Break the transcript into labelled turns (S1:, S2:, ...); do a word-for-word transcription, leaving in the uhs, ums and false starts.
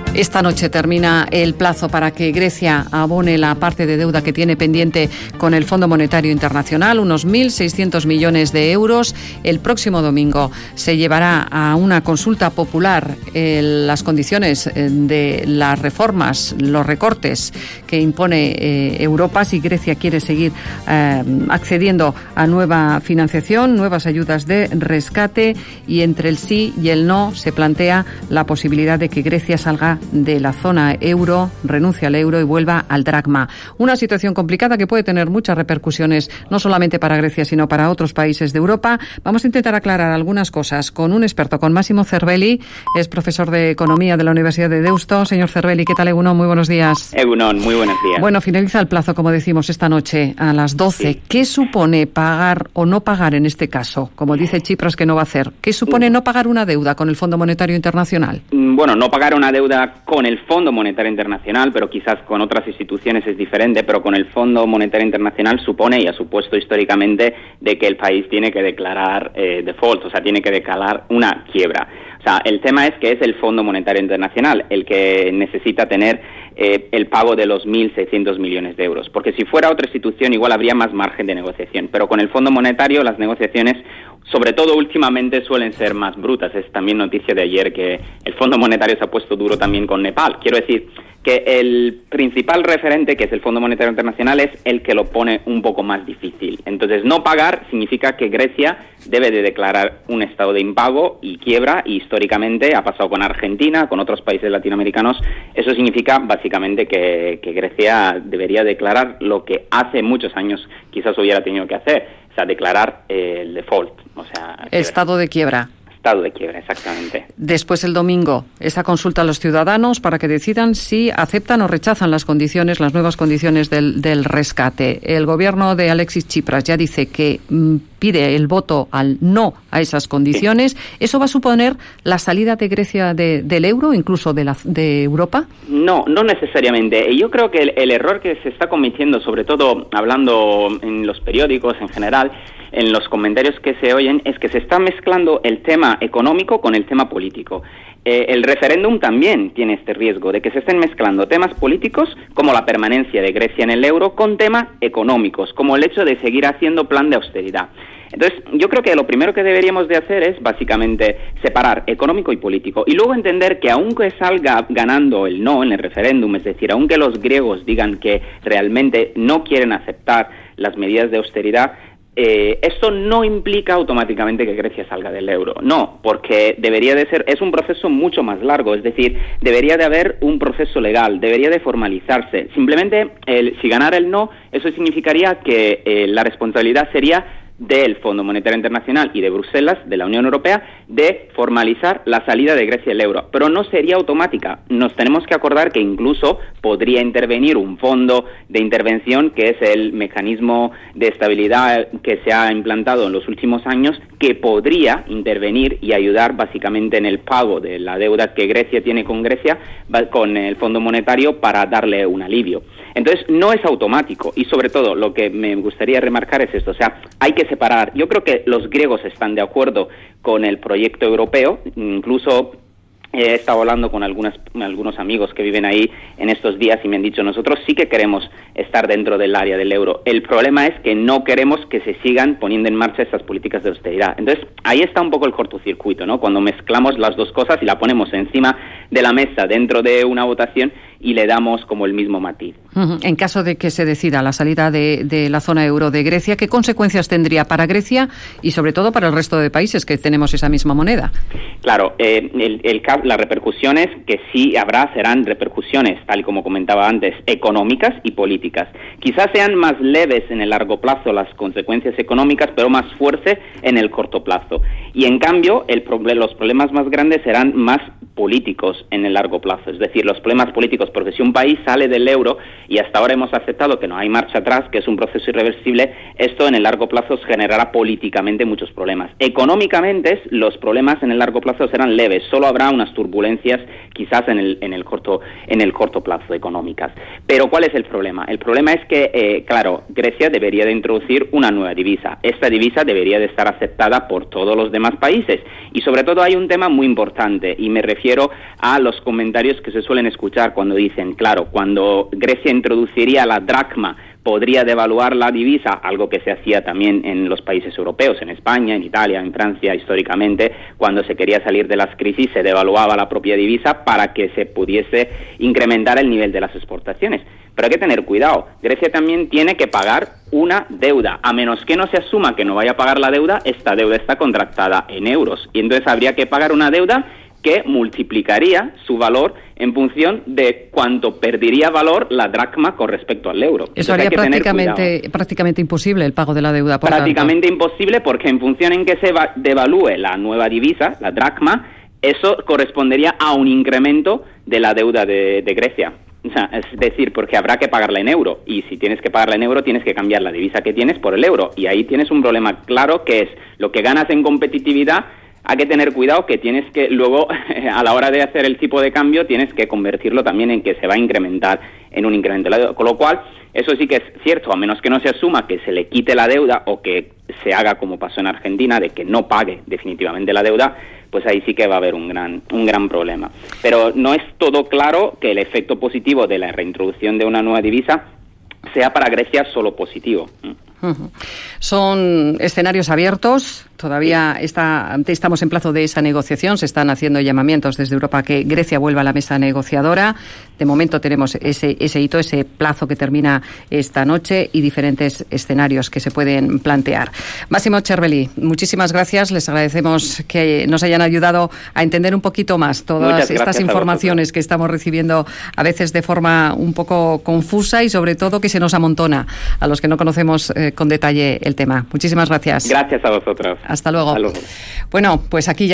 S1: Esta noche termina el plazo para que Grecia abone la parte de deuda que tiene pendiente con el Fondo Monetario Internacional, unos mil seiscientos millones de euros. El próximo domingo se llevará a una consulta popular eh, las condiciones de las reformas, los recortes que impone eh, Europa si Grecia quiere seguir eh, accediendo a nueva financiación, nuevas ayudas de rescate, y entre el sí y el no se plantea la posibilidad de que Grecia salga de la zona euro, renuncie al euro y vuelva al dracma. Una situación complicada que puede tener muchas repercusiones, no solamente para Grecia, sino para otros países de Europa. Vamos a intentar aclarar algunas cosas con un experto, con Massimo Cervelli, es profesor de Economía de la Universidad de Deusto. Señor Cervelli, ¿qué tal, Egunon? Muy buenos días.
S2: Egunon, muy buenos días.
S1: Bueno, finaliza el plazo, como decimos, esta noche a las doce. Sí. ¿Qué supone pagar o no pagar en este caso? Como dice Tsipras que no va a hacer. ¿Qué supone no pagar una deuda con el Fondo Monetario Internacional?
S2: Bueno, no pagar una deuda con el Fondo Monetario Internacional, pero quizás con otras instituciones es diferente, pero con el Fondo Monetario Internacional supone y ha supuesto históricamente de que el país tiene que declarar eh, default, o sea, tiene que declarar una quiebra. O sea, el tema es que es el Fondo Monetario Internacional el que necesita tener eh, el pago de los mil seiscientos millones de euros, porque si fuera otra institución igual habría más margen de negociación, pero con el Fondo Monetario las negociaciones, sobre todo últimamente, suelen ser más brutas. Es también noticia de ayer que el Fondo Monetario se ha puesto duro también con Nepal. Quiero decir que el principal referente, que es el Fondo Monetario Internacional, es el que lo pone un poco más difícil. Entonces, no pagar significa que Grecia debe de declarar un estado de impago y quiebra, y históricamente ha pasado con Argentina, con otros países latinoamericanos. Eso significa básicamente que, que Grecia debería declarar lo que hace muchos años quizás hubiera tenido que hacer, o sea, declarar eh, el default, o sea,
S1: estado de quiebra.
S2: Estado de quiebra, exactamente.
S1: Después, el domingo, esa consulta a los ciudadanos para que decidan si aceptan o rechazan las condiciones, las nuevas condiciones del, del rescate. El gobierno de Alexis Tsipras ya dice que mmm, pide el voto al no a esas condiciones. Sí. ¿Eso va a suponer la salida de Grecia de, del euro, incluso de, la, de Europa?
S2: No, no necesariamente. Yo creo que el, el error que se está cometiendo, sobre todo hablando en los periódicos en general, en los comentarios que se oyen, es que se está mezclando el tema económico con el tema político. Eh, el referéndum también tiene este riesgo de que se estén mezclando temas políticos, como la permanencia de Grecia en el euro, con temas económicos, como el hecho de seguir haciendo plan de austeridad. Entonces, yo creo que lo primero que deberíamos de hacer es básicamente separar económico y político, y luego entender que aunque salga ganando el no en el referéndum, es decir, aunque los griegos digan que realmente no quieren aceptar las medidas de austeridad, Eh, esto no implica automáticamente que Grecia salga del euro. No, porque debería de ser, es un proceso mucho más largo, es decir, debería de haber un proceso legal, debería de formalizarse. Simplemente, el, si ganara el no, eso significaría que eh, la responsabilidad sería del Fondo Monetario Internacional y de Bruselas, de la Unión Europea, de formalizar la salida de Grecia del euro. Pero no sería automática. Nos tenemos que acordar que incluso podría intervenir un fondo de intervención, que es el mecanismo de estabilidad que se ha implantado en los últimos años, que podría intervenir y ayudar básicamente en el pago de la deuda que Grecia tiene con Grecia, con el Fondo Monetario, para darle un alivio. Entonces, no es automático, y sobre todo lo que me gustaría remarcar es esto, o sea, hay que separar. Yo creo que los griegos están de acuerdo con el proyecto europeo, incluso he estado hablando con algunas, algunos amigos que viven ahí en estos días y me han dicho, nosotros sí que queremos estar dentro del área del euro. El problema es que no queremos que se sigan poniendo en marcha estas políticas de austeridad. Entonces, ahí está un poco el cortocircuito, ¿no? Cuando mezclamos las dos cosas y la ponemos encima de la mesa dentro de una votación y le damos como el mismo matiz.
S1: En caso de que se decida la salida de, de la zona euro de Grecia, ¿qué consecuencias tendría para Grecia y sobre todo para el resto de países que tenemos esa misma moneda?
S2: Claro, eh, el, el, las repercusiones que sí habrá serán repercusiones, tal y como comentaba antes, económicas y políticas. Quizás sean más leves en el largo plazo las consecuencias económicas, pero más fuertes en el corto plazo. Y en cambio, el, los problemas más grandes serán más políticos en el largo plazo, es decir, los problemas políticos, porque si un país sale del euro y hasta ahora hemos aceptado que no hay marcha atrás, que es un proceso irreversible, esto en el largo plazo generará políticamente muchos problemas. Económicamente, los problemas en el largo plazo serán leves, solo habrá unas turbulencias quizás en el, en el corto, en el corto plazo económicas. Pero ¿cuál es el problema? El problema es que, eh, claro, Grecia debería de introducir una nueva divisa. Esta divisa debería de estar aceptada por todos los demás países. Y sobre todo hay un tema muy importante, y me refiero a los comentarios que se suelen escuchar cuando dicen, claro, cuando Grecia introduciría la dracma, podría devaluar la divisa, algo que se hacía también en los países europeos, en España, en Italia, en Francia, históricamente, cuando se quería salir de las crisis se devaluaba la propia divisa para que se pudiese incrementar el nivel de las exportaciones. Pero hay que tener cuidado, Grecia también tiene que pagar una deuda, a menos que no se asuma que no vaya a pagar la deuda, esta deuda está contractada en euros, y entonces habría que pagar una deuda que multiplicaría su valor en función de cuánto perdería valor la dracma con respecto al euro.
S1: Eso haría prácticamente, prácticamente imposible el pago de la deuda. Por
S2: prácticamente
S1: tanto.
S2: imposible, porque en función en que se va, devalúe la nueva divisa, la dracma, eso correspondería a un incremento de la deuda de, de Grecia. O sea, es decir, porque habrá que pagarla en euro, y si tienes que pagarla en euro tienes que cambiar la divisa que tienes por el euro, y ahí tienes un problema claro, que es lo que ganas en competitividad. Hay que tener cuidado que tienes que luego, a la hora de hacer el tipo de cambio, tienes que convertirlo también en que se va a incrementar en un incremento de la deuda. Con lo cual, eso sí que es cierto, a menos que no se asuma que se le quite la deuda o que se haga como pasó en Argentina, de que no pague definitivamente la deuda, pues ahí sí que va a haber un gran, un gran problema. Pero no es todo claro que el efecto positivo de la reintroducción de una nueva divisa sea para Grecia solo positivo.
S1: Uh-huh. Son escenarios abiertos, todavía está, estamos en plazo de esa negociación, se están haciendo llamamientos desde Europa a que Grecia vuelva a la mesa negociadora. De momento tenemos ese, ese hito, ese plazo que termina esta noche y diferentes escenarios que se pueden plantear. Máximo Cervelli, muchísimas gracias, les agradecemos que nos hayan ayudado a entender un poquito más todas estas informaciones que estamos recibiendo a veces de forma un poco confusa y sobre todo que se nos amontona a los que no conocemos eh, con detalle el tema. Muchísimas gracias.
S2: Gracias a vosotros.
S1: Hasta luego.
S2: Hasta luego.
S1: Bueno, pues aquí ya